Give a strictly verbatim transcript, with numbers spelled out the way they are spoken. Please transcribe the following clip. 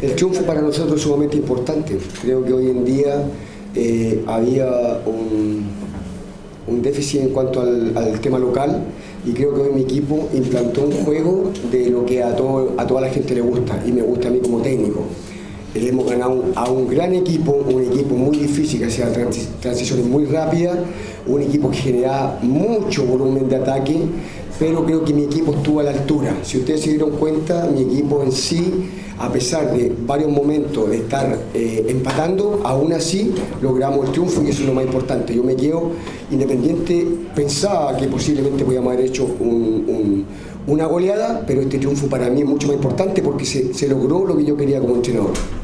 El triunfo para nosotros es sumamente importante. Creo que hoy en día eh, había un, un déficit en cuanto al, al tema local, y creo que hoy mi equipo implantó un juego de lo que a, todo, a toda la gente le gusta y me gusta a mí como técnico. Le hemos ganado a un gran equipo, un equipo muy difícil que hacía trans, transiciones muy rápidas, un equipo que generaba mucho volumen de ataque, pero creo que mi equipo estuvo a la altura. Si ustedes se dieron cuenta, mi equipo en sí, a pesar de varios momentos de estar eh, empatando, aún así logramos el triunfo y eso es lo más importante. Yo me quedo Independiente, pensaba que posiblemente podíamos haber hecho un, un, una goleada, pero este triunfo para mí es mucho más importante porque se, se logró lo que yo quería como entrenador.